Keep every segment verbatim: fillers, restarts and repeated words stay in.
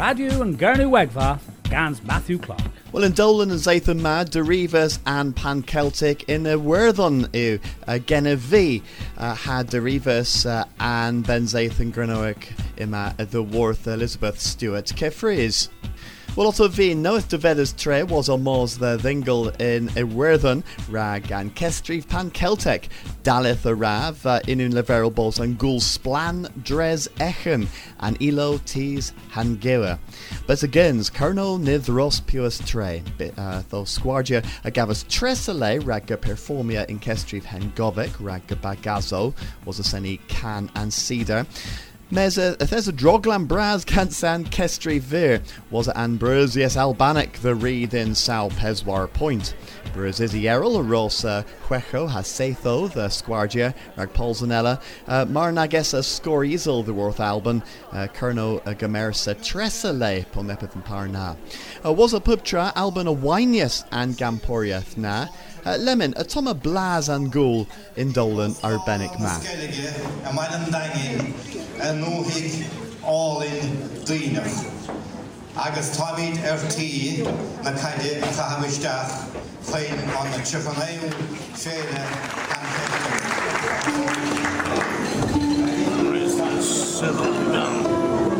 Radio and Gurney Wegva, Gans Matthew Clark. Well, in Dolan and Zathan Ma, Derivas and Pan Celtic in a Werthon ew, uh, Genevieve uh, had Derivas uh, and Ben Zathan Grenoic ima the Worth Elizabeth Stewart Kefries. Well, also vi noeth de Vedas tre was on Mors the Dhingle in Iwerthon, rag and Kestrif Pan Celtic, Dalith a Rav, uh, inun leverel balls and gul splan dres echen, and ilo tees hangewa. But again, Colonel Nithros Pius tre, uh, though Squardia agavas tresale, ragga performia in Kestrif Hengovic, ragga bagazo, was a seni can and cedar. Mes a there's a droglan braz cansan kestri vir was Ambrosius Albanic the reed in Sal Peswar Point. Brasizi Errol a Rosa Huecho has Setho the Squardia rag Polzanella uh, Marnagesa Scorizel the Worth Alban uh, Kerno a Gamersa Tresale Ponepith and Parna. Uh, was a Pubtra Alban a Winius and Gamporia na uh, Lemon a Toma Blaz and Ghoul in Dolan Arbenic man. En nu hig all in Dina. Agus Tommy R T na kaide Kahamistach playing on the Chifanayu Shayna and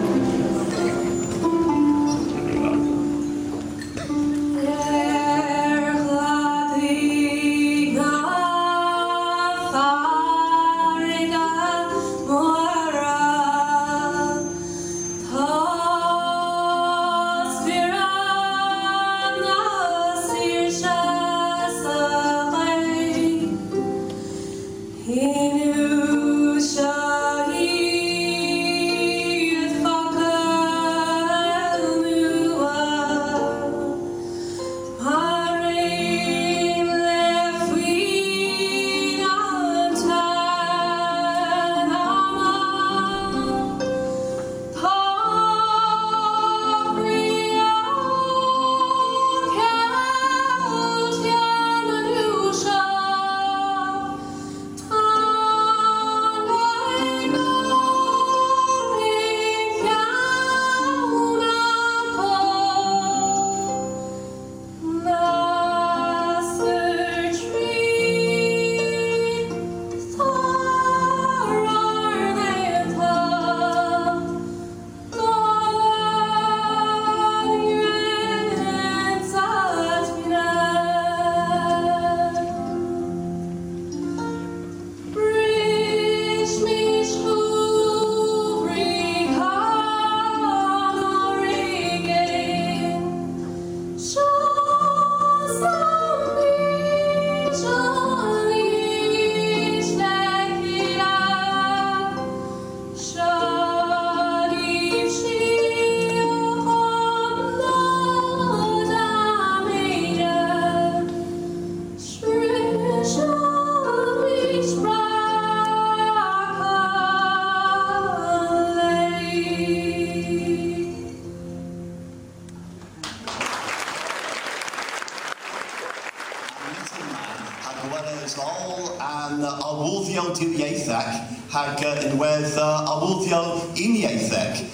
hag in with awulthio iniathek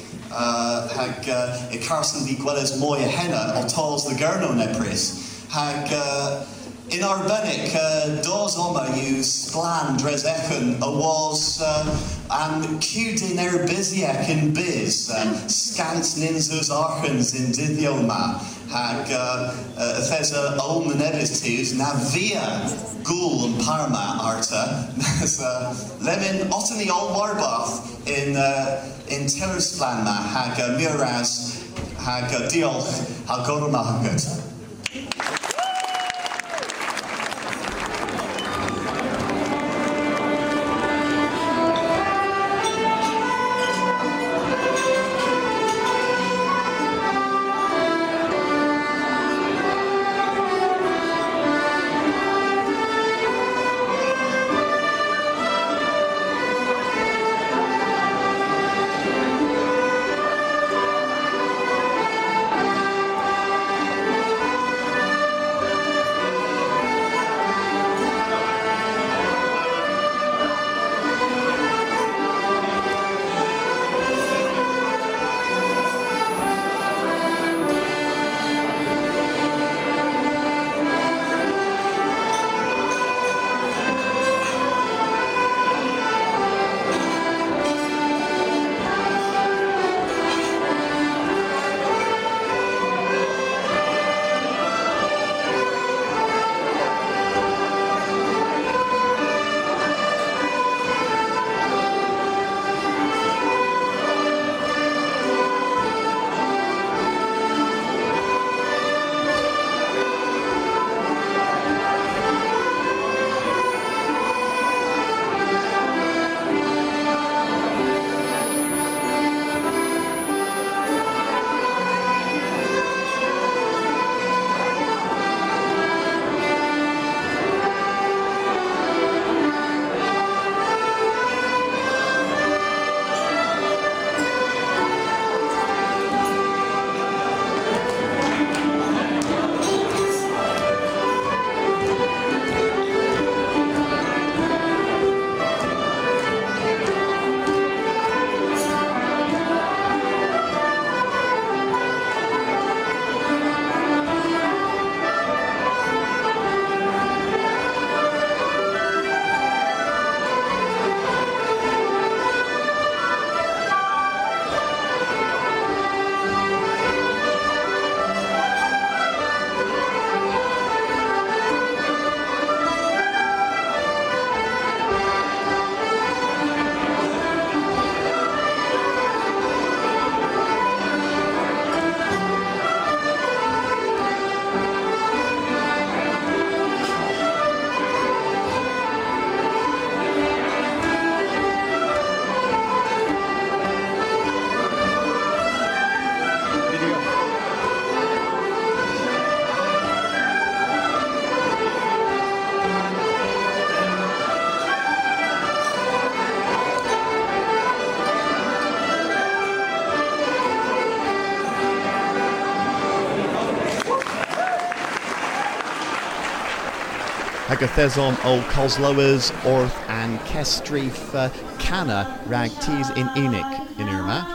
hag e Carson di Gwelles moya henna or tolls the Gurno nepris hag in Arbenic dos oma use splan dres echen a was and cute in Erbisiac in biz scant ninzus archens in Dithioma hag thesa olmen editus na via Ghoul and Parma arta lemon otany ol warbath in in Tillersplanma hag Miraz hag diolch hag gormahagut. Agathezon o Cosloas, Orth and Kestrif uh, Canna rag teas in Enoch in Irma.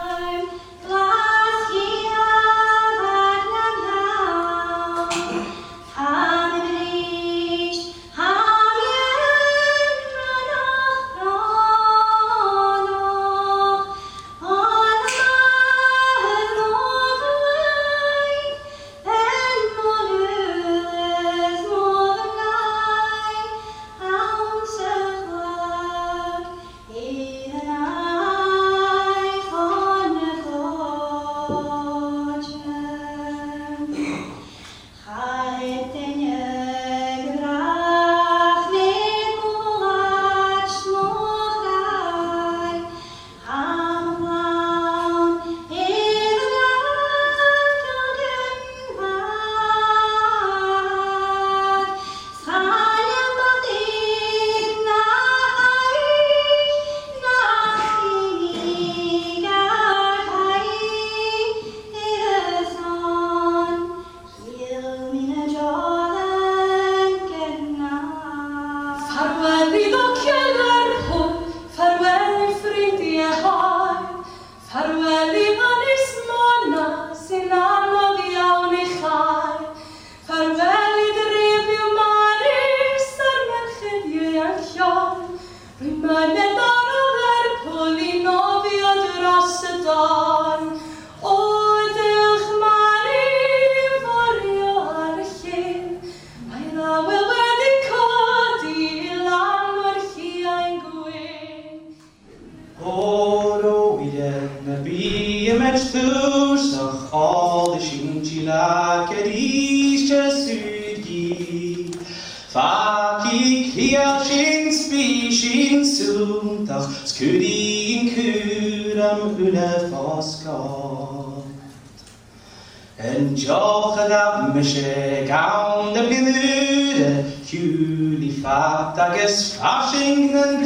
En jag gaf mig sig gaun de binude, kuli fattages faschingen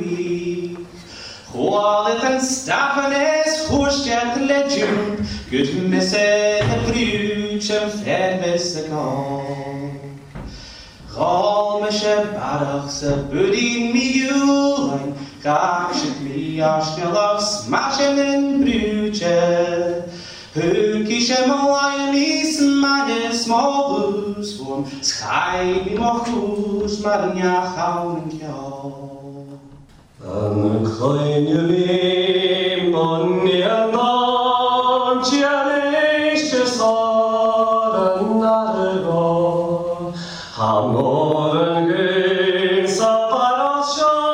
dui. Hålet en staffanes horstjert legend, gud med sig de brudsen färvese kan. Ramesje barachse budin mi julein, gakset mi arsnelach smashen en brudje. Hukische Moayamis, meine small blues form, sky me mochus, marnia haunkja. An kleine Wim, monia manchianische Saren nargo, hamoren gün saparas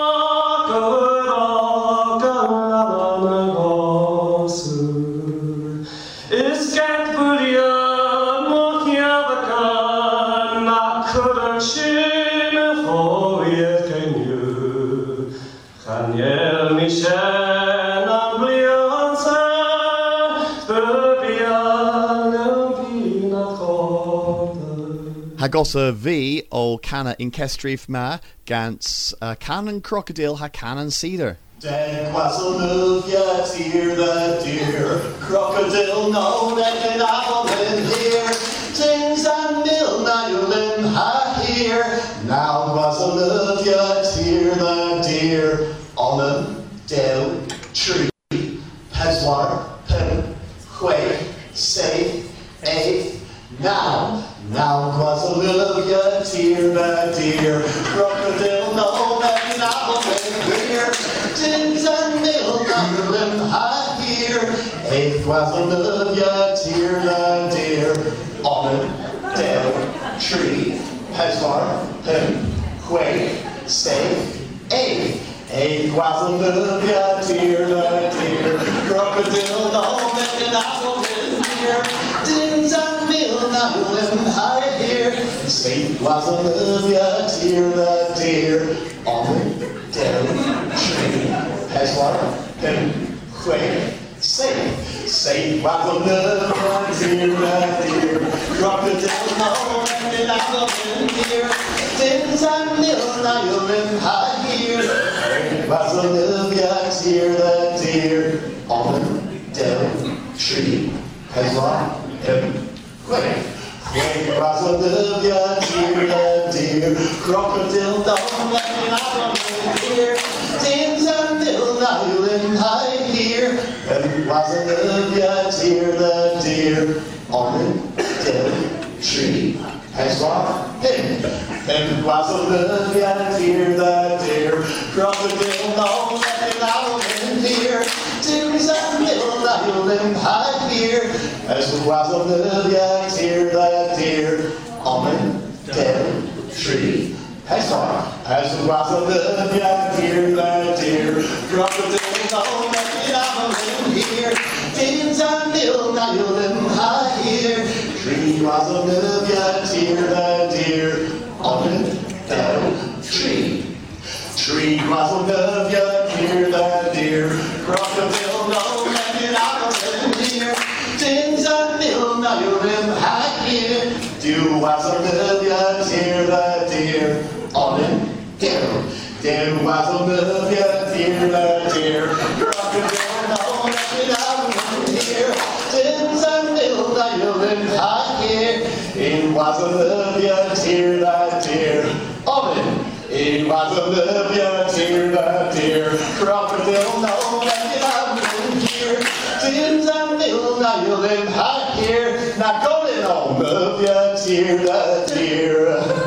shakura kalana gosu. Is get Buria Mokiavakan, Nakurashin, Hoyet can you? Kanyel Mishan, Ambliansa, Burbian, Vina Kota. Hagosa V o Canna in Kestrif Ma, Gans uh, Cannon Crocodile, ha Cannon Cedar. Den Quasilmilvia, tear the deer, crocodile, no, that can apple in here, tins and mill, now you limb ha here, now Quasilmilvia, tear the deer, on a dell tree, Peswar, pin, quake, safe, eight, now, now Quasilmilvia, tear the deer, crocodile, no, that can apple in here, tins and mill, now you limb ha here, eighth Quasilmilvia, tear the deer, on a dell tree, Peswar, pin, quake, safe, eight. Eighth Quasilmilvia, tear the deer, crocodile, no, make an apple in here, tins and mill, now you limb high here, Saint Quasilmilvia, tear the deer, on the dell tree, Peswar, pin, quake, safe. Saint Quasilmilvia, tear the deer, crocodile, no, make an apple in here, tins and mill, now you limb high here, Quasilmilvia, tear the deer, on the dell tree, Peswar, pin, quake, Wake was Olivia, dear, the dear. Crocodile, don't let me out of here. James and Bill, Island high here. And was Olivia, dear, the deer. On the dead tree has gone him. And was Olivia, dear, the deer. Crocodile, don't let me out of here. James and Bill, Island high here. As was Olivia, dear, the deer. On the dead tree has gone. As was Olivia, dear, the deer. Crocodile, don't let me out of here. James and Bill, Island high here. Tree was Olivia, dear, the deer. On the dead tree. Tree was Olivia, dear, the deer. Crocodile, don't let me out of here. James and Bill, Island high here. Dew was Olivia, dear, the deer. On the deer. Dew was Olivia, dear, the deer. Crocodile, don't let me out of here. James and Bill, Island high here. It was Olivia, dear, the deer. On the it was Olivia, dear, the deer. Crocodile, no, let me out of here. James and Bill, now you live high here. Now go in on Olivia, dear, the deer.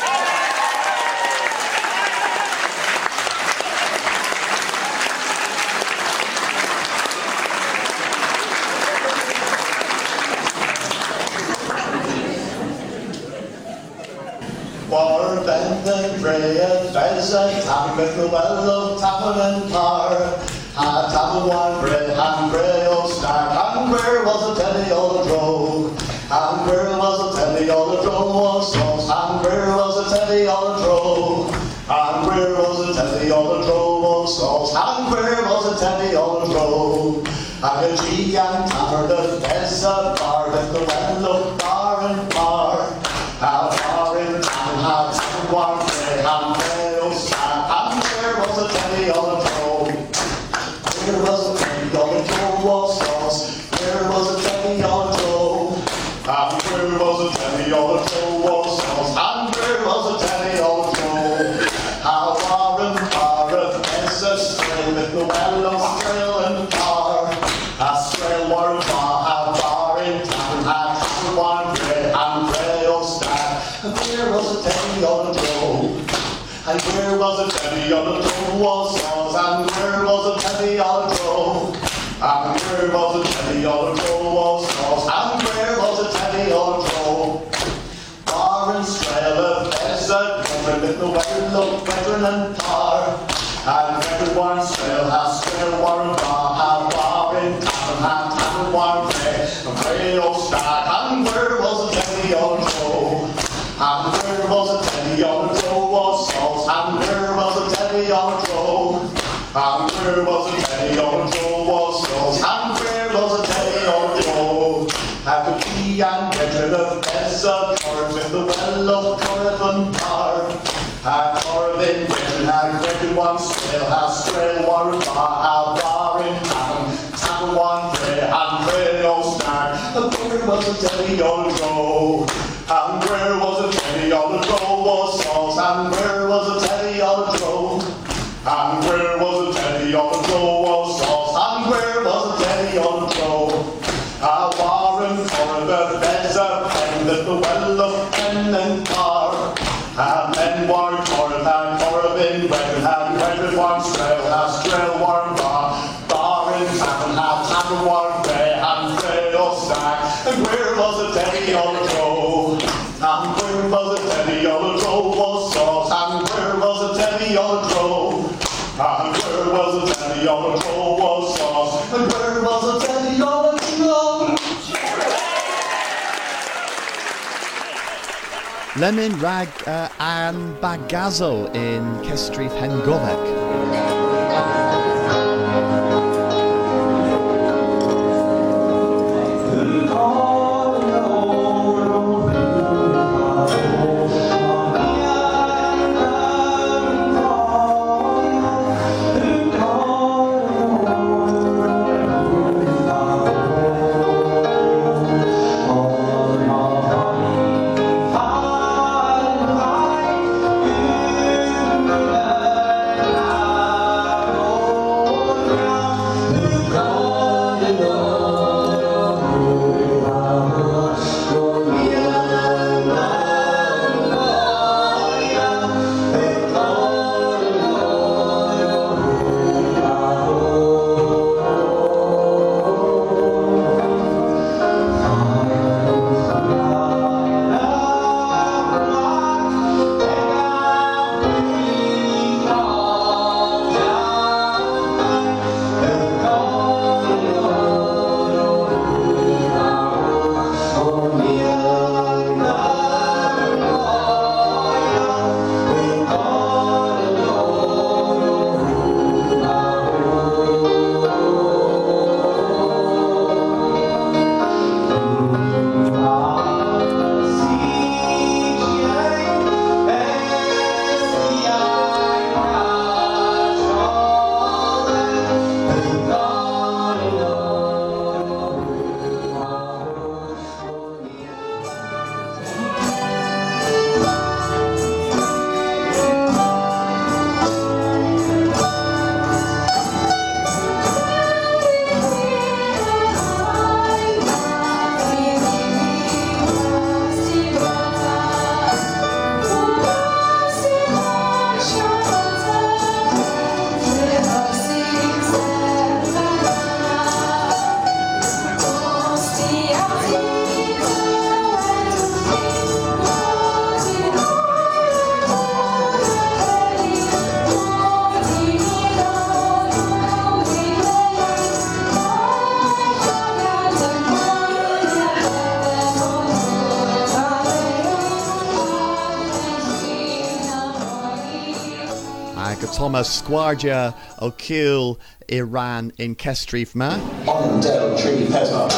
War, bend and bray, and pheasant, tapping with the well of tapping and tar. Ah, tapping one bray, and bray, oh, stack, and where was a telly all the drove? And where was a telly all the drove was sauce? And where was a telly all the drove? And where was a telly all the drove was sauce? And where was a telly all the drove? And a G and tapper, the pheasant bar, with the well of bar and bar. How far in town, how town one day, how play, oh, sad, and where was a telly on the drove? Where was a telly on the drove was sauce? Where was a telly on the drove? And where was a telly on the drove was sauce? And where was a telly on the drove? How far and far a fence astray with the well of trail and tar. A trail war far, how far in town, how town one day, and pray, oh, sad. And where was a telly on the drove? And where was a telly on the drove was sauce? And where was a telly on the drove? And where was a telly on the drove was sauce? And where was a telly on the drove? Bar and strail of pheasant, covered with the well of veteran and tar. And everyone strail has strail war and bar, have bar in town, have town one day, and pray, oh, stag. And where was a telly on the drove? And where was a telly on the drove was sauce? And where was a telly on the drove? And where was a telly on the drove was sauce? And where was a telly on the drove? Have a key and veteran of pheasant, covered with the well of Corrigan tar. Have Corrigan veteran, have veteran one strail, have strail war and bar, have bar in town, town one pray, and pray, oh, stag. And where was a telly on the drove? And where was a telly on the drove was sauce? And where was a telly on the drove? And where was a telly on the drove was sauce? And where was a telly on the drove? A warren for the beds of pen, that the well of pen and tar. A men war for it, and Corrigan record, and record one strail, have strail warm bar, bar in town, have tavern warm pray, and pray, oh, stag. And where was a telly on the drove? And where was a telly on the drove was sauce? And where was a telly on the drove? And where was a telly on the drove was sauce? And where was a telly on the drove? Lemon rag uh, an bagazo in Kestrif Hengovek. Oh, Thomas Squardia O'Kiel Iran in Kestrif Ma. On Del Tree Pesma.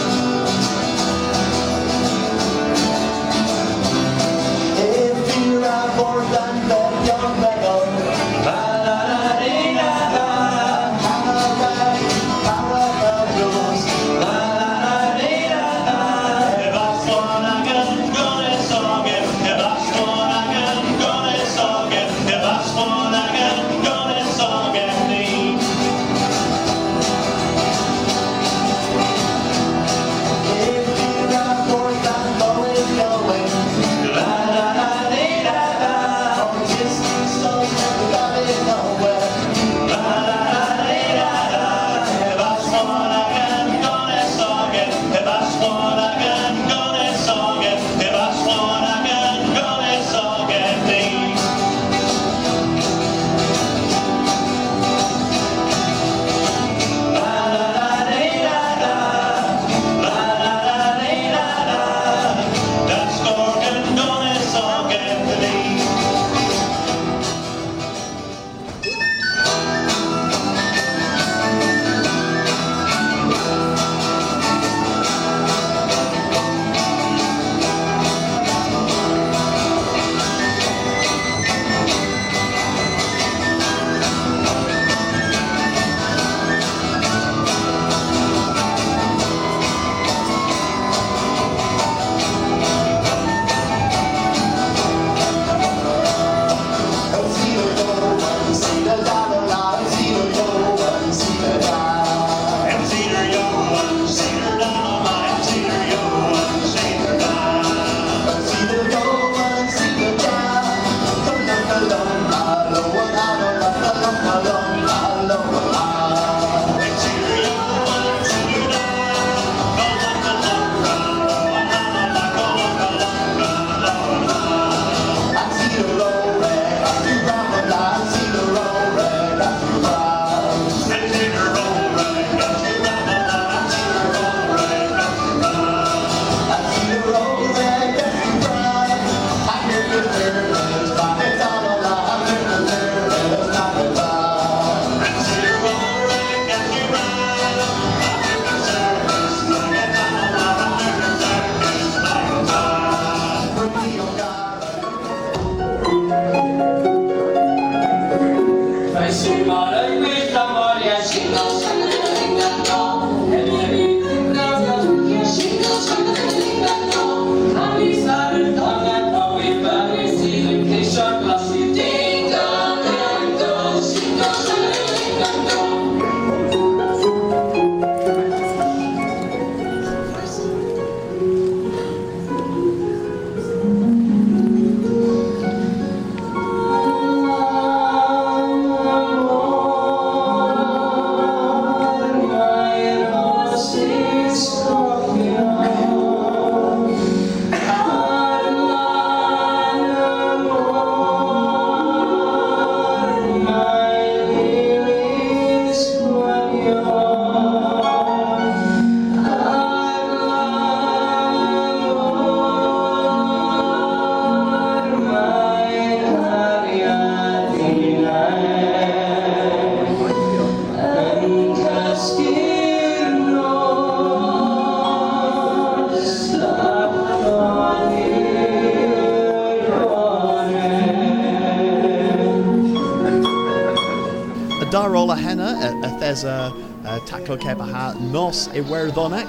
Darola henna a thesa taclo kebaha nos e werdonek.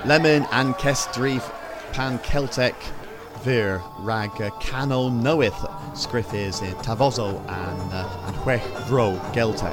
Lemon and Kestrif Pan Celtic Vir rag uh, Canol Noeth Scriffis in Tavozo and uh, and Huech Vro Geltec.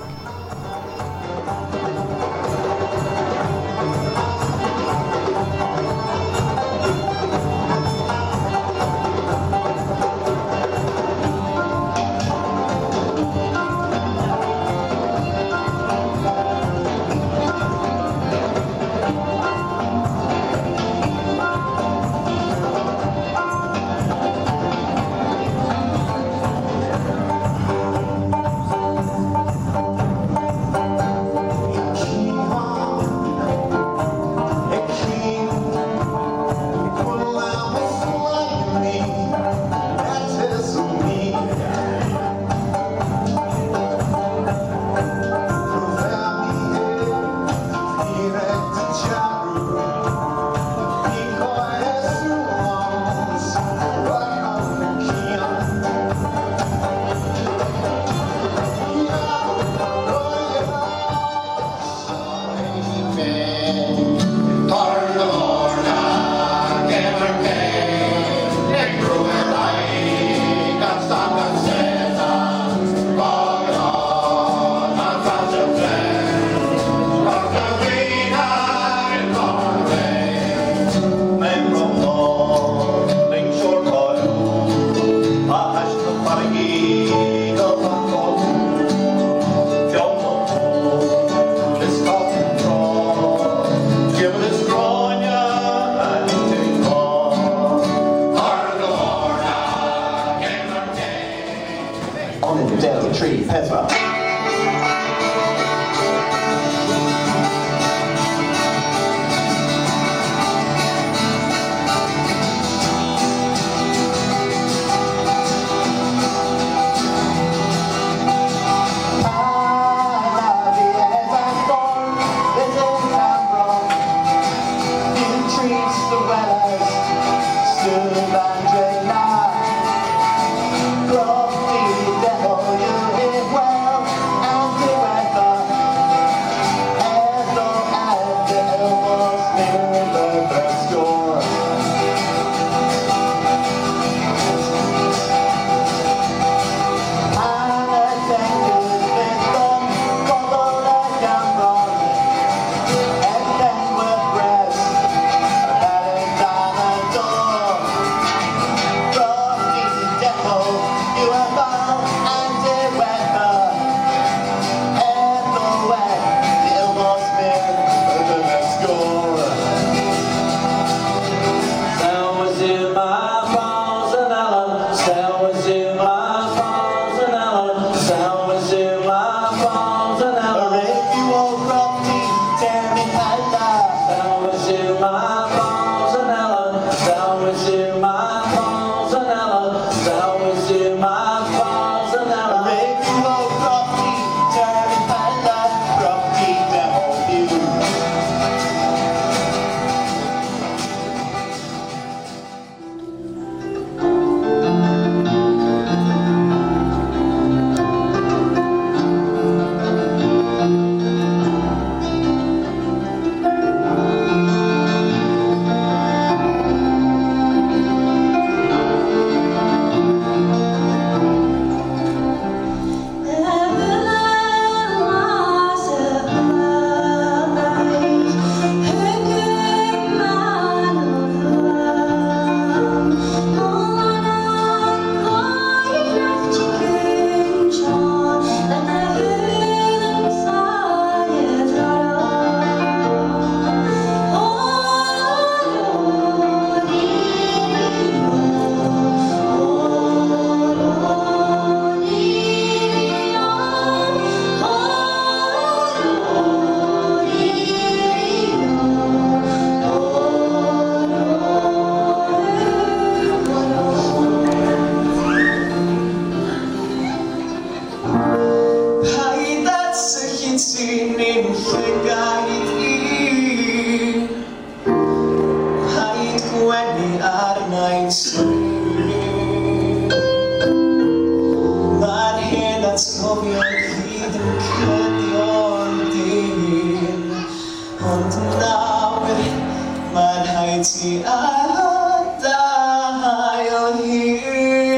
mad Haiti I die on here.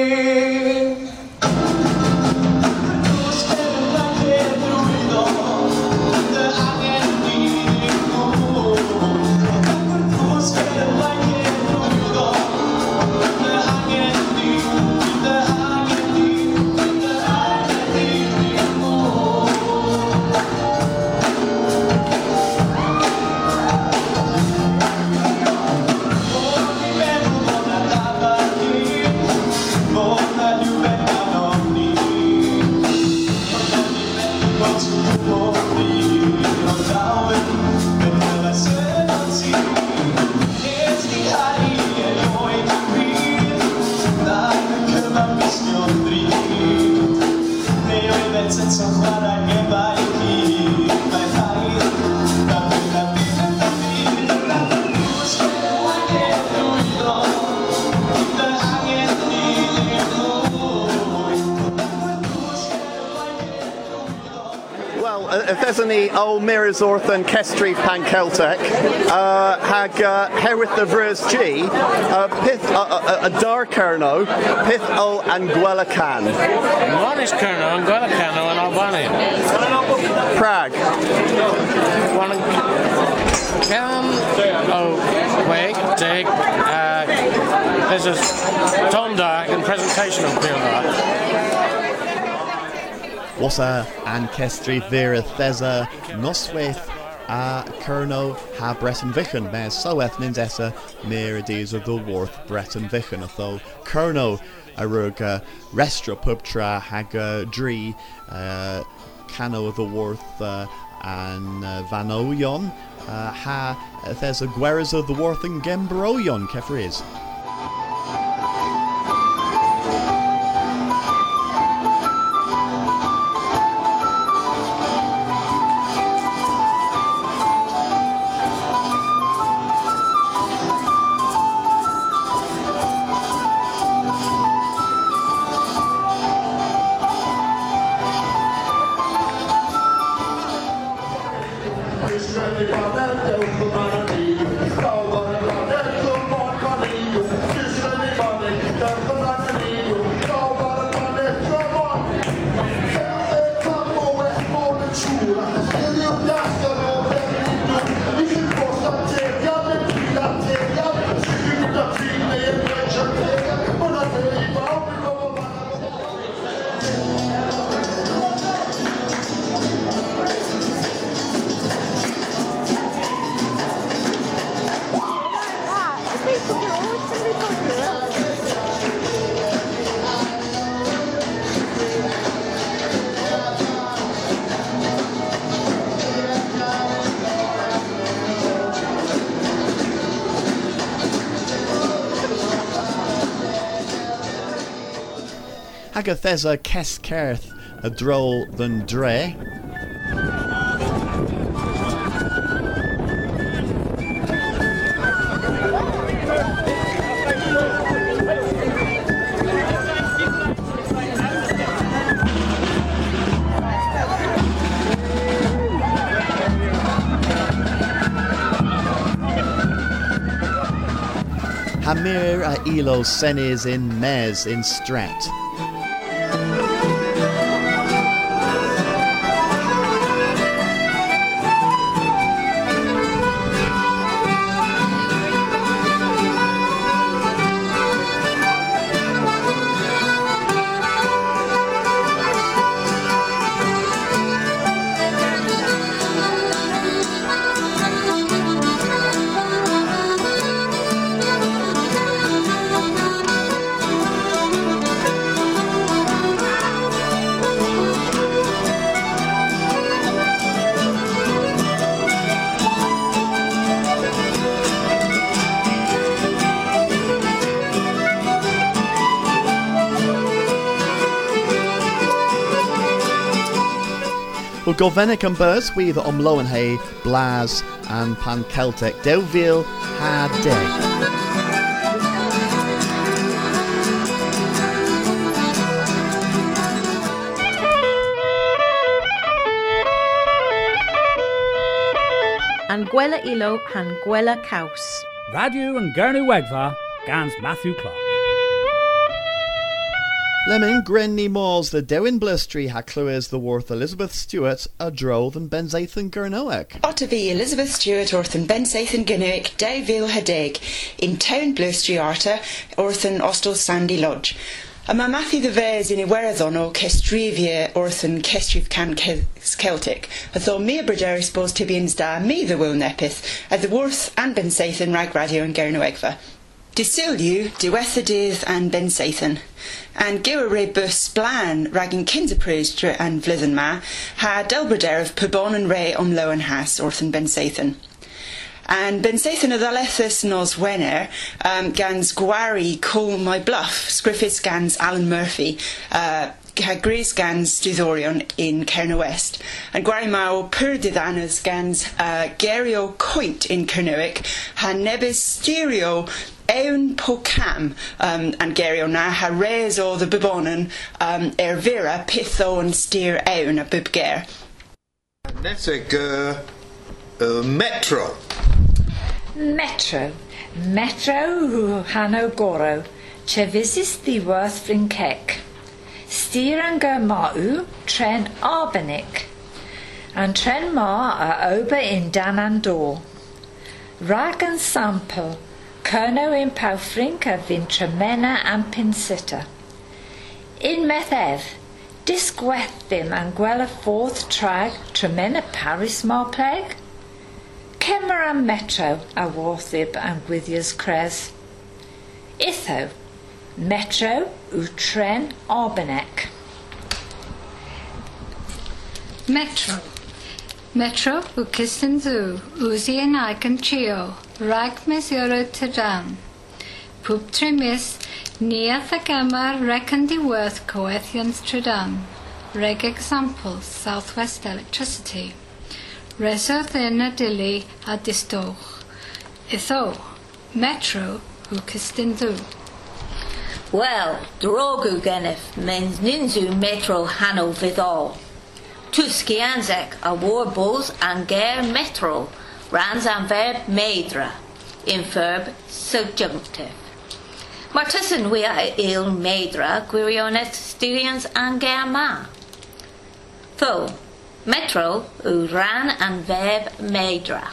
If there's any old mirrors orthan Kestri pan Celtic, uh, hag uh, herwydd the Vrys G, uh, pith uh, a dark kerno, pith o Anguilla can. One is kerno, Anguilla cano, and Albania. Prague. One can oh wait, take uh, there's a Tom Dark and presentation of Peel Dark. Wasa an Kestri Vera Thesa Noswaith a Kerno ha Breton Vichen, mes Soeth Nindessa Merides of the Worth Breton Vichen, although Kerno a Ruga Restra Pubtra Haga Dree uh, Cano of the Worth uh, and uh, Vanoyon uh, ha Thesa Gueras of the Worth and Gembroyon Kefriz. Agathesa Keskerth a droll than Dre. Hamir a Elo Senes in Mes in Strat. Well, Govenic and Burs, we the Omloenhay, Blas and Pan Celtic, Deuville had day. and gwella ilo han gwella caws. Radio and Gurney Wegva, Gans Matthew Clark. Lemon Grenny Malls the Dewin Blustry ha Clywes the Worth Elizabeth Stewart a Droll and Benzaithan Gurnoek. Ottavi Elizabeth Stewart Orthan Benzaithan Gurnoek Davil Hadig in Town Blustry Arta Orthan Ostel Sandy Lodge. A ma Matthew the Vez in Iweradon o Kestrivia Orthan Kestriv Can Celtic. A tho me Brader supposed to be in da me the Will Nepith at the Worth and Benzaithan Rag Radio and Gurnoegva. Disilju, Diwethadydd and Benzaithan, and Gywre bus blan ragging Kinderpris and Vlithen ma, ha Delbrader of Pabon and Ray om Lowen has Orthan Benzaithan. And Benzaithan of Alethus nos Wenner, um, gans Gwari Call My Bluff, Scriffis gans Alan Murphy, uh, ha Gris gans Dudorion in Cairn West, and Gwari Mao Purdidanas gans uh, Gerio Coint in Kernowick, ha Nebis Stereo Ewn Pocam um, and Gerio na ha res o the Bibonan um, Ervira Pitho and Steer Ewn a Bibger. Nesig uh, uh, Metro. Metro. Metro Hano Goro. Chevisis the Worth Frinkek. Steer and Germau Tren Arbenik. And Tren Ma are Ober in Danandor. Rag and Sample. Kerno in Paufrinca Vintramena and Pinsita. In Methev, Disgwethim and Gwella Fourth Trag Tremena Paris Marplague. Kemmer and Metro a Warthib and Gwithias Cres. Itho, Metro Utren Arbenek. Metro. Metro Ukistan Zoo, Uzi and Icon Chio, Rag Mesuro Tadam. Poop Trimis, Nia Thagama Reckon the Worth Coethians Tradam. Reg examples, Southwest Electricity. Reso Thena Dilly Adistoch. Itho, Metro Ukistan Zoo. Well, Drogu Genef means Ninzu Metro Hano Vidal. Tuski Anzek a Warbos and Ger Metro, Rans and Verb Medra, in verb subjunctive. Martussen we are il Medra, Gwirionet Styrians and Ger Ma. Tho, Metro, u ran and Verb Medra.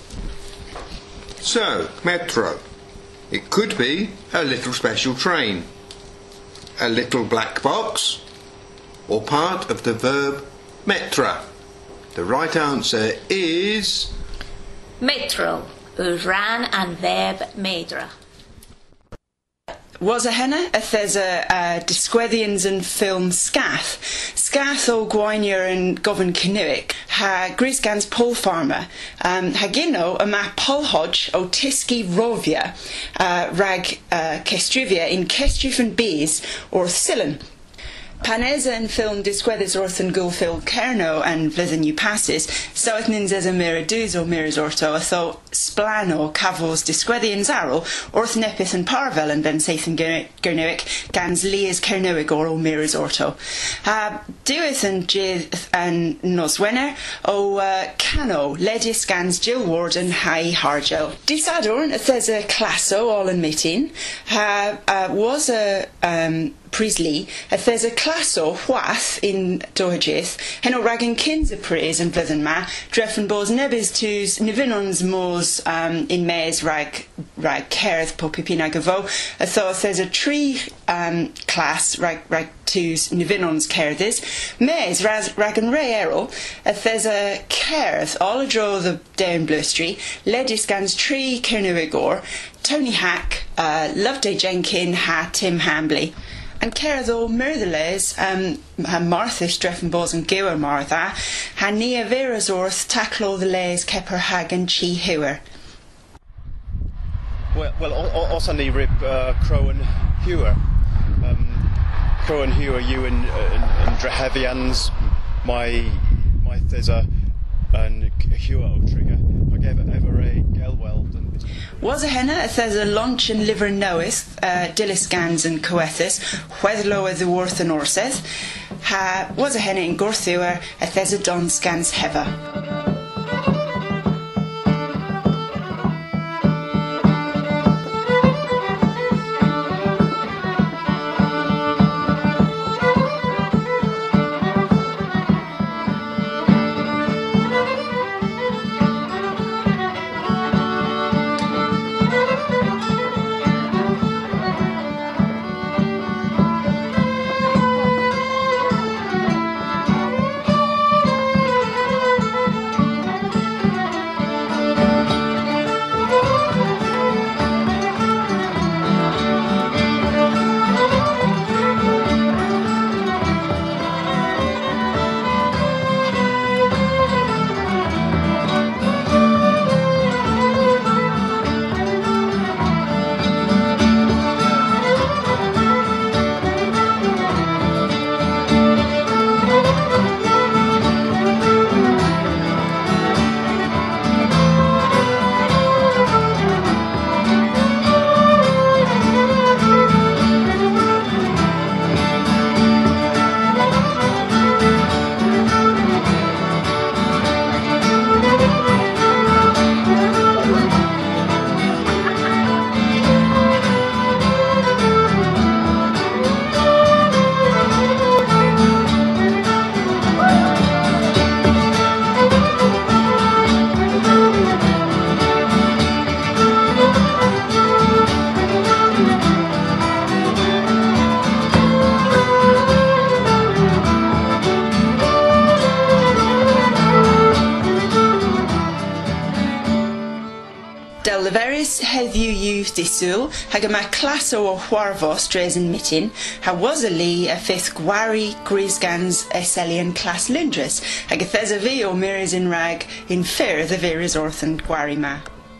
So, Metro. It could be a little special train, a little black box, or part of the verb Metra. The right answer is Metro, u ran and Verb Medra. Was a henna a thesa uh, Disquethians and film Scath. Scath o Gwainier and Govan Canuic ha Grisgans Paul Farmer. Um, ha Gino a ma Paul Hodge o Tiski Rovia uh, rag uh, Kestrivia in Kestrif and Bees or Sillen. Paneza and film Disquethis Orthan Gulfil Kerno and Vlithen Passes, Southnin's as a Miraduz or Miras Orto, tho Splano, Cavos, Disquethians Arrow, Orthnepith and Parvel and Ben Sathan Gernoic, Gans Leas Kernoig or Miras Orto. Uh, Duith and Jith and Noswenner, O uh, Cano, Ledis Gans Jill Ward and Hai Harjo. Disadorn, there's a classo all in meeting, uh, uh, was a um, Priestley, if there's a class o whath in Dorjith, hen o ragging kinsa praise and blithen ma, dreffen bos nebis tus nivinons mors um, in mays rag rag kerth po pipina gavo, so if there's a tree um, class rag rag tus nivinons kerthis, mays raz rag and ray errol, if there's a kerth all a draw the down blustry, ledis gans tree kernuigor, Tony Hack, uh, Loveday Jenkin, ha Tim Hambley. And care though Myrtheles, um, ha Martha Streffenbos and Gewer Martha, ha Nia Vera's orth Taclo the Lays Kepper Hag and Chi Hewer. Well, well, also ni rip Crow and Hewer. Crow and Hewer, you and and Drehevians, my my thesa and Hewer o trigger. I gave it ever a Gelweld and. Was a henna, if there's a lunch and liver knoweth, uh, Dillisgans and Coethis, Whetherlow the Worth and Orseth, ha, was a henna in Gorthua, if there's a Don Scans Heva. Leveris heddiw yw disul, hag yma clas o chwarfos dres yn mitin, ha was a li a fifth gwari grisgans eselian clas lindres, hag a thes a fi o miris in rag in fyr the viris orth and gwari ma.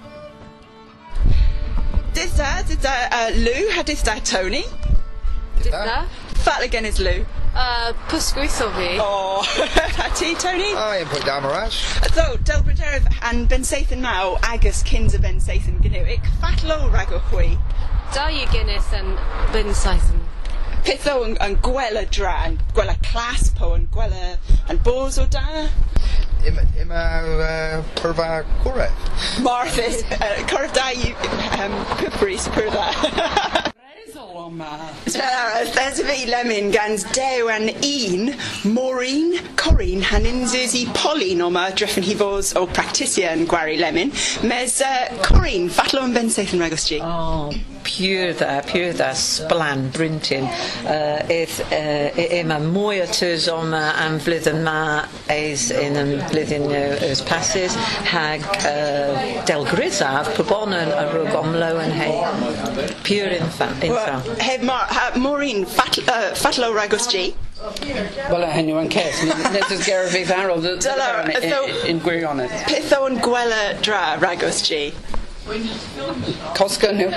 Didda, didda uh, Lou, ha didda Tony? Didda? Fat again is Lou. Uh, pwsgwyth o fi. Oh, a ti, Tony? I am put down Mirage. So, Del Bryderf and Ben Sathan Mao, agus Kinza Ben Sathan Gnuic, fat low rag o chwi. Da yw Guinness and Ben Sathan. Pitho yn, yn gwela dra, yn gwela claspo, yn gwela yn bos o da. Im, im uh, pyrfa cwrdd. Marthas, uh, cwrdd da yw um, cwpris pyrfa. There's a fi lemon gans dew an un, Maureen, Corin, hanin Susie, Pauline o ma dreffen hi fos o practisia yn gwari lemon. Mes uh, Corin, fatlo yn Ben Sathan ragos gi. Oh, pure da, pure da, splan, bryntin. Uh, Ith yma mwy o tys o ma am flwyddyn ma eis in yn flwyddyn ys pasys, hag uh, Del Grisaf, pobon yn y rwg omlo yn hei. Pure infra. Well, heb Mar ha, Maureen, fat, uh, fatlo ragos gi. Wel, hynny yn ces. Nes ys ger fi farol in gwirionedd. Pitho yn gwela dra ragos gi. Cosco nhw.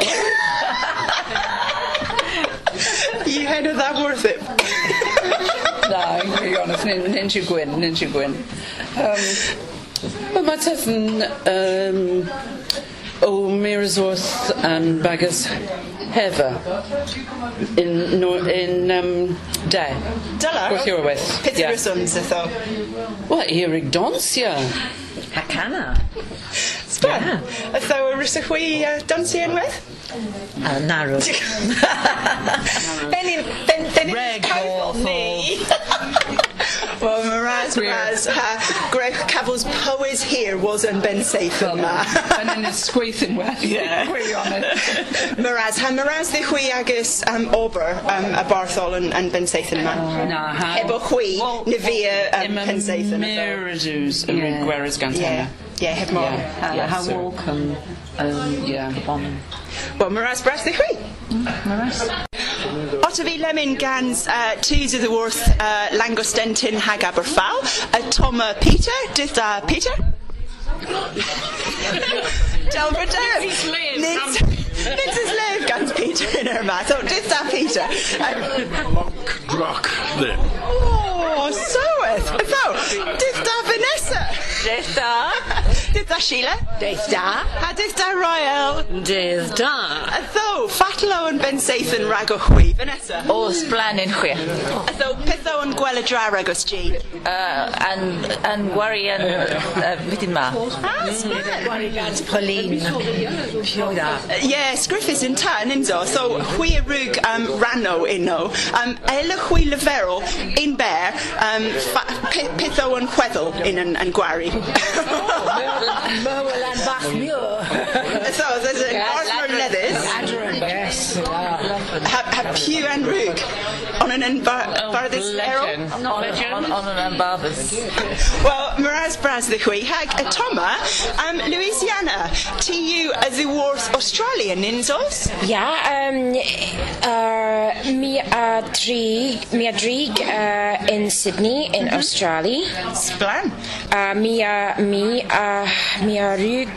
You had that worth it. Na, yn gwirionedd, nyn siw gwyn, nyn siw gwyn. Mae tethyn o Mirisworth and Bagus Heather in in um day. Dyla. Gwrs you're with. Peter Sons ytho. Wel, Erig Donsia. Hacana. Span. Ytho rys y chwi donsi yn with? Uh, narrow. Benin, ben, ben, Reg ni. Well, Miraz, Miraz, ha, Greg Cavill's poes here was in Ben Sathan ma. And then it's squeezing well. Yeah. Miraz, ha, Miraz the hui agus um, Ober, um, a Barthol and, and Ben Sathan ma. Na, ha. Hebo hui, Nivea, um, Ben Sathan. Mirazuz, and Rig Guerras Gantana. Yeah, yeah, heb more. Yeah, how welcome. Um, yeah, on. Well, Miraz, Miraz the hui. Miraz. Ottavi Lemon gans uh, twos of the worth uh, Langostentin hag Aberfal, uh, Toma Peter, dith uh, Peter? Delbert Nits is live gans Peter in her math, so dith uh, Peter. Monk Drock then. Oh, so it. So, dith uh, Vanessa? Dith da. Dith uh, Sheila? Dith da. Ha dith uh, Royal? Dith da. So, Fatlo and Ben Sathan rag o chwi, Vanessa? O splan in chwi. So, pitho and gwela dra ragos gi? Uh, and and worry and uh, vidin ma. Ah, splan. Pauline. Pioda. Yeah, Griffiths in tan inzo. So, hui rug um, rano inno. Um, ela hui levero in bear. Um, pitho and chweddle in an, an gwari. Merwell and Bachmuir. So, there's an Arthur Leathers. Yes. Ha, ha pew and rug on an unbarthus arrow. On, on, on an unbarthus. Well, Miraz Braz the hui hag a Toma. Um, Louisiana, T U as the worth Australian inzos? Ja, um, uh, mi a drig, mi a drig uh, in Sydney in mm-hmm. Australia. Splan. Uh, mi a mi a mi a rug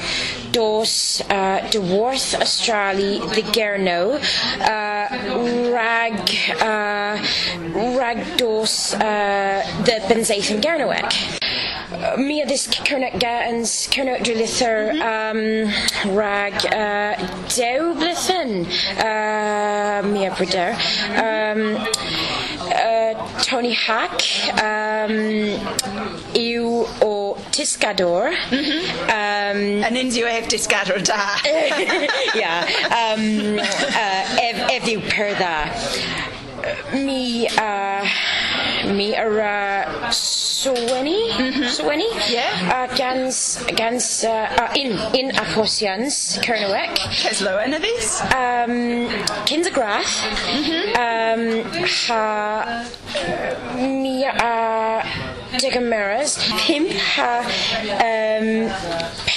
dos uh, de worth Australia the Gerno uh, rag uh, rag dos uh, the Ben Sathan Gernoek. Uh, mi a this Kernoek Gatans Kernoek Drilither um, rag uh, Dew Blithen uh, mi a Brider um, uh, Tony Hack um, Ew o Tiscador mm-hmm. um, an Indio Ev Tiscador da. Yeah, um, uh, Ev Ev Perda mi uh, mi ara Sweni Sweni yeah uh, gans gans uh, uh, in in Aposians Kernoek Keslo and this um Kindergrath um ha mi uh Digamaras him ha um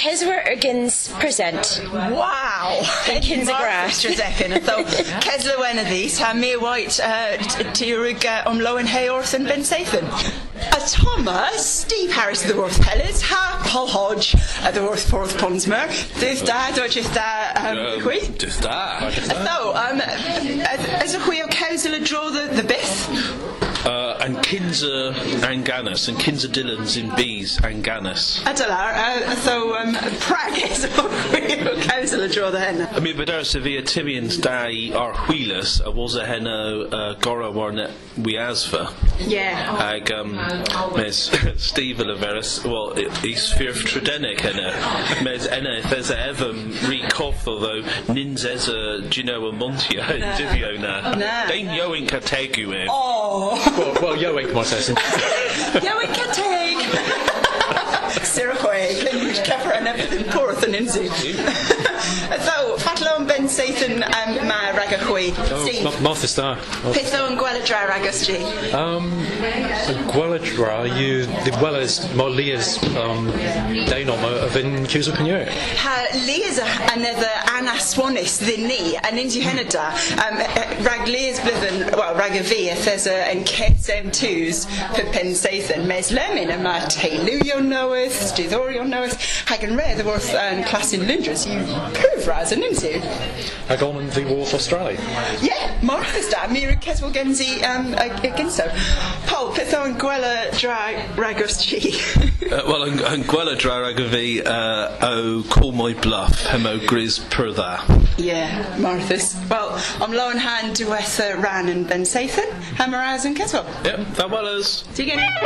Keswer Uggins present. Wow! In Kinsagrass. So, Kesler one of these, ha me white Tirug on Lowen Hayorth and Ben Sathan. A Thomas, Steve Harris of the Worth Pellets, ha Paul Hodge of the Worth Forth Ponsmer, this dad or just that, um, quiz? Just that. So, um, as a wheel Kesler draw the, the Bith? Uh, and Kinza Anganus, and Kinza Dillons in Bees Anganus. Adelar, uh, so, um, Prague is a wheel Kesler draw the hen. I mean, but there's a via Tibians Day are wheelers, a was a henno, uh, Gora Warnet Wiasva. Yeah. Ag, um, mes Steve Oliveris, well, he's fear of Tridenic henno. Mes enne, there's a evam recoff, although Ninzeza Gino Montia, Divio na. Dain Yoin Kategu him. Oh! Well, well, Yoink might say something. Yoink Kateg! Sarah Quay, Glenwood Keffer and everything, Porth and Inzu. So, Fatlon Ben Satan and Ma Ragahoi. Steve. Oh, Martha Starr. Pitho and Gweladra Ragosji. Um, Gweladra, you, the Wellers, more Leah's, um, Danom of in Cusel Canoe. Ha, Leah's another Anna Swanis, the knee, and Inzu Henada, um, Rag Leah's Blithen, well, Ragavi, there's a, and Kets M twos, Ben Satan, Mes Lemon, and Ma Tailu, you know it. Stithorion knoweth, Hagen Rare, the Worth and Class in Lindras, you prove Raz and Inzu. Hagon and the Worth Australia. Yeah, Marcus da, Mira Keswell Genzi, um, again so. Paul, Pitho and Gwella Dra Ragos G. Well, and Gwella Dra Ragavi, uh, oh, call my bluff, Hemo Grizz per that. Yeah, Marthas. Well, I'm low in hand to Wetha, Ran and Ben Sathan, Hamaraz and Keswell. Yep, that was. See you again.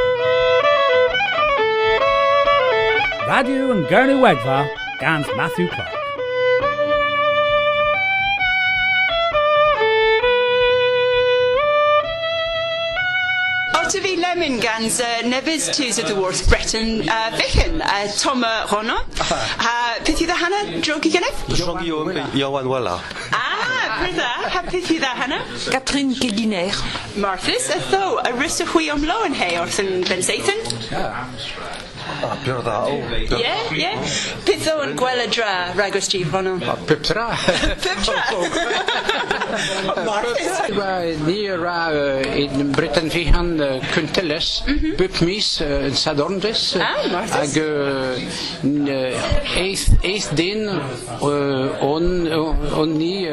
Radio and Gurney Wegva, Gans Matthew Clark. Ottavi Lemon Gans uh, Nevis twos of the Worth Breton uh, Vichen, uh, Toma Rono. Uh, Pithy the Hannah, Drogi Genef? Johan Weller. Ah, brother, ha Pithy the Hannah? Catherine Guiliner. Marthas, a tho, a Rissa Hui om Lowen Hay, Orthan Ben Satan. Yeah. Ah, Pyrda, oh. Yeah, yeah. Pitho and Gwella Dra, Ragos G. Rono. Piptra. Piptra. Ni ra in Britain vi han kunteles, Bupmis, Sadorndis, ag eith eith din on on ni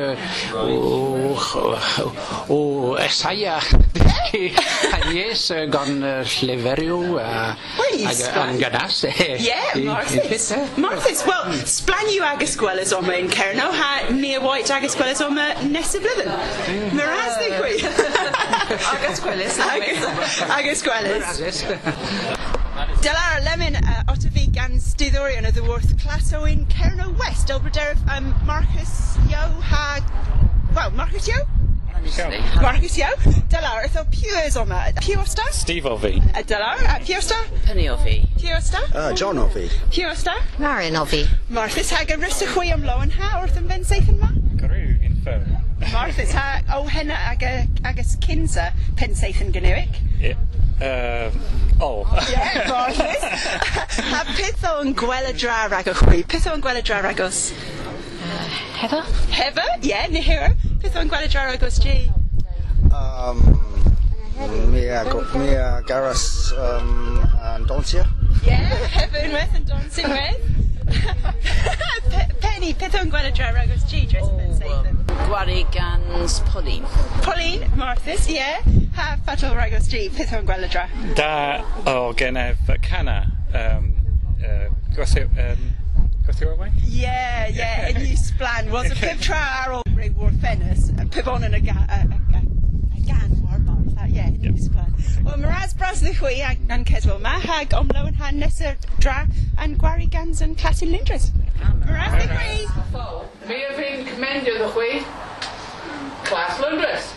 o Esaya Yes, gan Sleverio ag Ganas. Yeah, Marthas. Marthas. Well, splan you Agasquelas on in Kerno, ha near white Agasquelas on Nessa Blithen. Miraz the Queen. Agasquelas. Agasquelas. Delara Lemon, Ottavi Gans Stithorion of the Worth Classo in Kerno West, Elbraderiff, um, Marcus Yo ha. Well, Marcus Yo? Marcus Yo, Delar, so Pew's on that. Pewster? Steve Ovey. Delar, Pewster? Penny Ovey. Pewster? Uh, John Ovey. Pewster? Marion Ovey. Marthas Haga Rissa Huyam Lowen Ha, Orthan Ben Sathan Ma? Carew in Fair. Marthas Ha, oh Henna Aga Agus Kinza, Pen Sathan Ganuic. Yeah. Uh, oh. Yeah, Marthas. Ha Pitho and Gwella Dra Ragohui. Pitho and Gwella Dra Ragos. Heather? Heather? Yeah, Nihira. Pitho and Gwella Dra Ragos G. Um, Mia, Mia Garas, um, and Doncia. Yeah, Heaven with and dancing with. Penny, Pitho and Gwella Dra Ragos G. Dressed Ben Sathan. Guarigans Pauline. Pauline, Marthas, yeah. Ha Fatal Ragos G. Pitho and Gwella Dra. Da o Genef Cana. Um, uh, Gossip. Um, Yeah, yeah, and you splan was a pib tra or war fennis, pib on and a gan, a gan war bar. Yeah, and you splan. Well, Miraz Brasley Hui and Keswell Mahag, Omlo and Han Nessa Dra and Gwari Gans and Classy Lindras. Miraz the Hui. We have been commended the Hui. Class Lindras.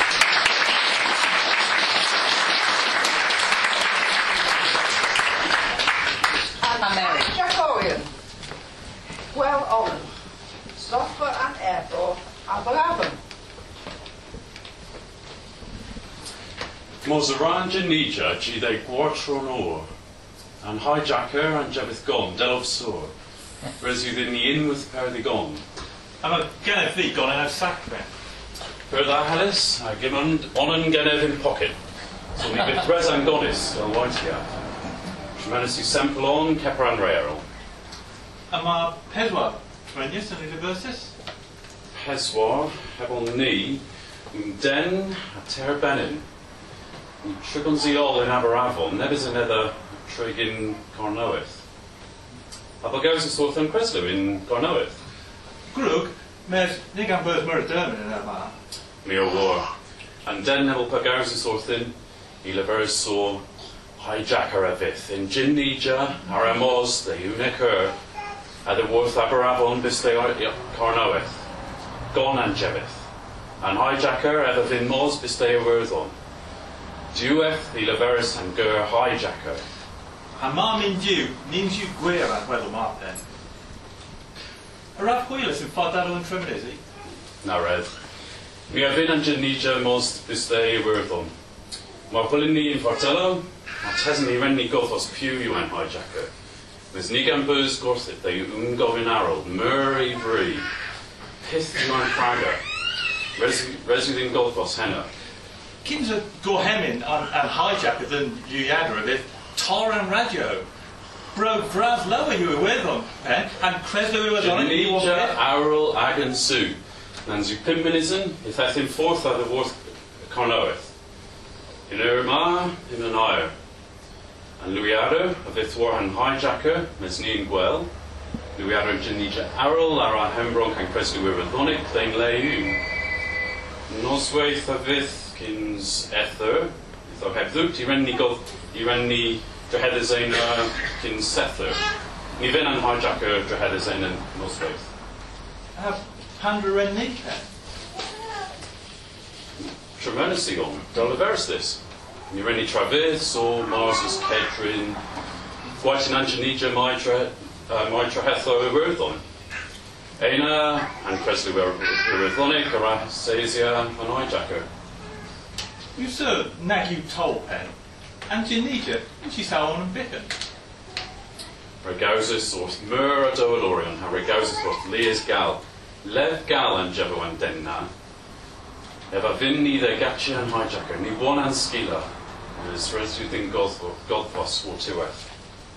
Anna Mary Jacorian. Well, Owen, software and airport, Abalaban. Mozaranja Nija, Gide Guatronor, and hijacker and jebith gon, delov sor. Whereas you didn't in with per the gon. I'm a genef the gon and a sacrament. Per the halis, I give on onan genev in pocket. So we bit res and gonis, a white here. Tremendously sample on, keper and real. Am a peswa, trenius and universis? Peswa, heb on knee, um den, a ter benin. Trigon ziol in Aberavon, nebis another trig in Carnoeth. Abagoes is Sorth and Creslow in Carnoeth. Grug, mes nigam birth murderman in Ama. Mere war. And den nebel Pagoes is Sorth in, Elevers saw hijacker avith in Ginnija, Aramos, the Unekur, at the Worth Aberavon biste Carnoeth. Gon and Jebith. And hijacker ever in Mos biste Worthon. Dueth, the Leveris and Gur hijacker. A mam in Dew, nins you gwera weddle mark then. A raf wheelers in Fardadal and Tremenisi? Na red. Mi have been and Genija most this day Worthon. Marpolini in Fartello, a tesni renni gothos pew you and hijacker. With Nigambus Gorthit, they ungovin arrow, Murray Bree, Pith man Fraga, Resident Gothos henna. Kinza Gorhemin and hijacker than Yuyadra a bit. Tor and Radio. Bro, Braz Lower you were with them, eh? And Creslow who was on it. Genija, Aral, Agan, Sue. And Zupimbinism, if that in forth are the worth Carnoeth. In Urma, in an ire. And Luiado, of Ithwar and hijacker, Mesni and Gwell. Luiado and Genija, Aral, Ara Hembronk and Creslow were with Lonic, then Leu. Noswaith of Ith, Kins Ether. If I have looked, you ran the goth. Iranni Drehedazena kin Sether. Niven and hijacker Drehedazena Noswaith. Have Pandaren Tremendously on. Dolaveris this. Iranni Travis or Marsus Kedrin. White and Anjanija Mitra Mitra Hetho Werthon. Aina and Creslow Werthonic, Arasasia and hijacker. You sir, Nagu Tolpen. And Genija, and she saw on and Bicken. Regausus or Mur Adolorion, how Regausus or Leas Gal, Lev Gal and Jevo and Denna. Eva Vin neither Gachi and hijacker, ni one and Skila, as Resuthing Godfos or Tueth.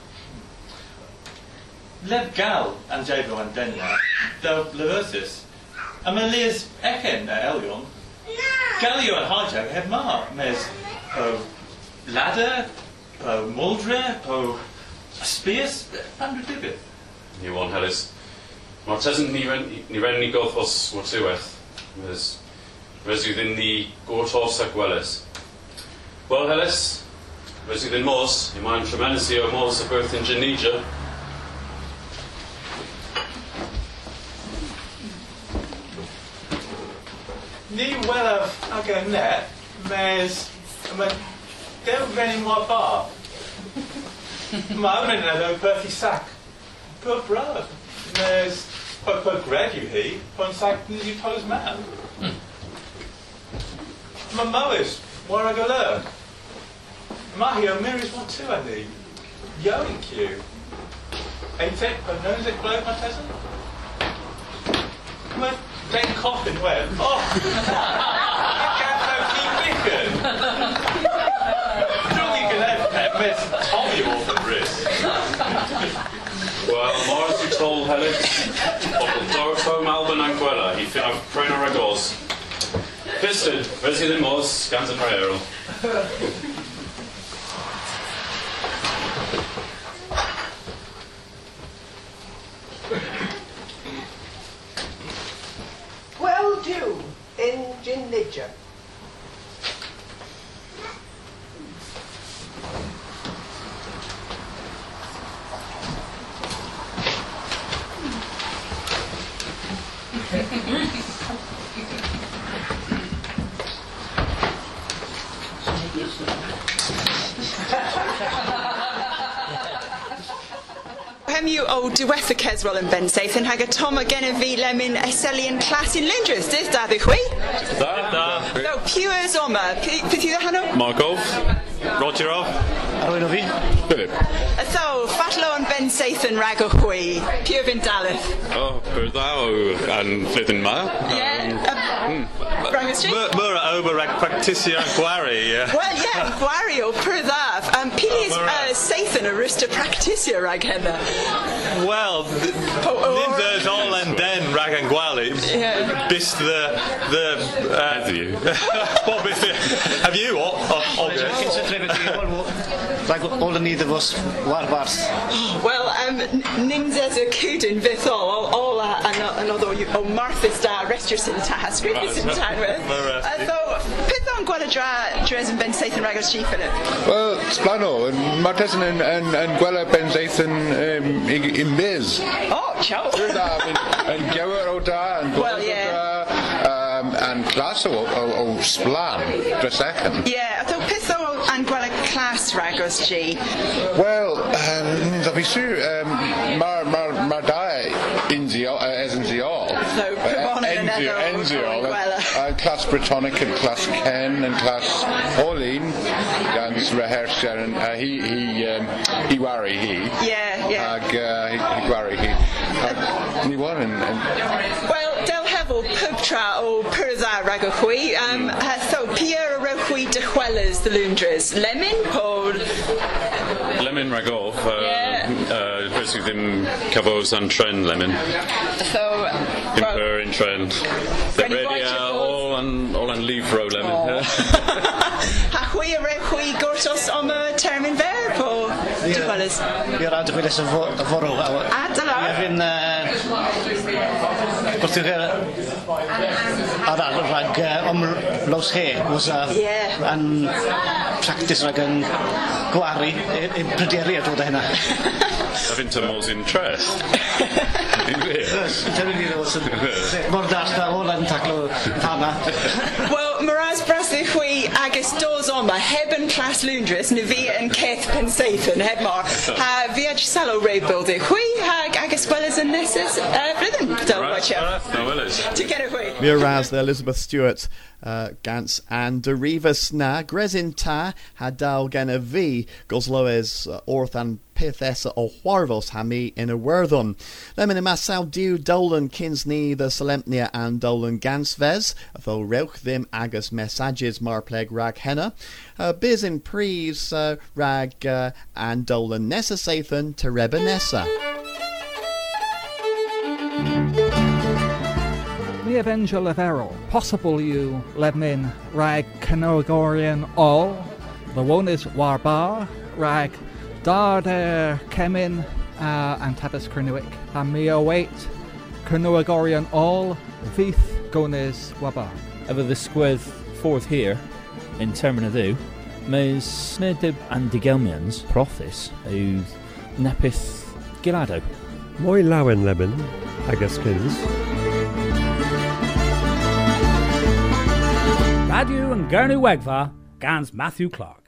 Lev Gal and Jevo and Denna, though Leversis, and Melias Eken Elion, Galio and hijacker had Mar, Mes, oh. Ladder, po Muldre, po Spears, Andrew Dibbit. You want Hellis. Martesan ni ren ni Gothos or Tueth. There's Resuthin the Gortos Agueles. Well, Hellis, Resuthin Mos, in mind tremendously o Mos, a birth in Genija. Ni well of again net, mes, don't run in my bar. My own in a Bertie sack. Poor brother. There's poor Greg you he, one sack you told his man. My Mois, where I go learn. Mahio Miris want two I need. Yoink you. Ain't it, but knows it blow my peasant? My dead coffin where? Oh! I can't no keep wicked. Miss Tommy off the wrist. Well, Morris told Helix, Dorfo Malvin Anguilla, he fin of Trainer Regos. Piston, Resident Mos, Scans and Raero. Well do in Genija. Hemu o diwetha Kesrol and Ben Sathan hag a Toma Genevieve Lemon Esselian class in Lindres. Dis da the hui? Da, da. No, pure Zoma. Pithy the Hano? Markov. Rogerov. Arwyn o fi. Philip. So, Fatlo and Ben Sathan rag o chwi, Pure Vin Dalith. Oh, Byrddao and Flithin Ma. Yeah. Rangos G? Mura Ober rag practitioner Gwari. Well, yeah, Gwari o Pyrddaf. Um, Pili is uh, Sathan a rooster practitioner rag henna. Well, Ninza's all and den rag and Gwali. Yeah. Bis the. the uh, Have you? Have you? Or, or, or, Like all the need of us warbars. Well, um, Ninza's a Kudin Vithol, all, all uh, another, oh, Martha's da, Resterson ta, Scriptus in Tanwith. So, Python Guadadra, Dres and Ben Sathan Ragos G. Philip. Wel, splano, yn Martesan yn, yn, yn gwela Ben Zathan um, yn Biz. Oh, ciao. Yn gewer o da, yn well, yeah. um, and class o, o, o sblan, dresechan. Yeah, so Python and gwela class Ragos G. Wel, um, da fi sy'n, um, mae'r ma, ma dau unzio, uh, es yn ziol. So, Pybon yn Enzio, Enzio, gwela. Class Britannic and Class Ken and Class Pauline, gans rehearsio, and uh, he, he, um, he wari he. Yeah, yeah. Ag, uh, he, he wari he. Ag, ni wan yn... Well, Del Hevel, Pubtra o Pyrza Ragochui, um, mm. so Pierre Rochui de Huelas, the Lundres. Lemon, Paul? Lemon Ragov, dres yw ddim cyfos and tren lemon. So... Pimper in tren. The ready all and all and leaf row lemon. Ha chwi a rechwi gorsos am y termyn fer, Paul? De Huelas. Fi'r ad chwiles y forw. A, dyna? Fi'n... Gwrthych ar ar rhag om los he was yn practice rhag yn gwari yn pryderu a dod o hynna. A fynd tymos in tres. Mor dall da ôl yn taclo tana. Well, Miraz Brasny chwi agos dos oma heb yn Clas Lundres na fi yn Keith Pensathan heb mar ha fi ag salo rebuild chwi hag agos weles yn neses brydden del watch out. No weles. To get away. Mia Raz, the Elizabeth Stewart, uh, Gans and Derivas na Gresin ta hadal gena v gosloes uh, orth and Pithesa o Huarvos hami in a worthon. Lemon in Massau Dew Dolan Kinsney the Solemnia and Dolan Gansvez, though Reuch them agus messages marpleg rag henna. Uh, Biz in Prees uh, rag uh, and Dolan Nessa Sathan to Reba Nessa. The Avenger Levero, possible you Lemon rag Canogorian all. The one is Warbar rag Darder Kemin uh, and Tabas Kernuic and me await Kernuagorian all Vith Gones Wabar. Ever the squith fourth here in Terminadu, mes Snedib and Digelmians Prothis who Nepith Gilado. Moi Lawen Lemon, Agaskins. Radio and Gurney Wegva, Gans Matthew Clark.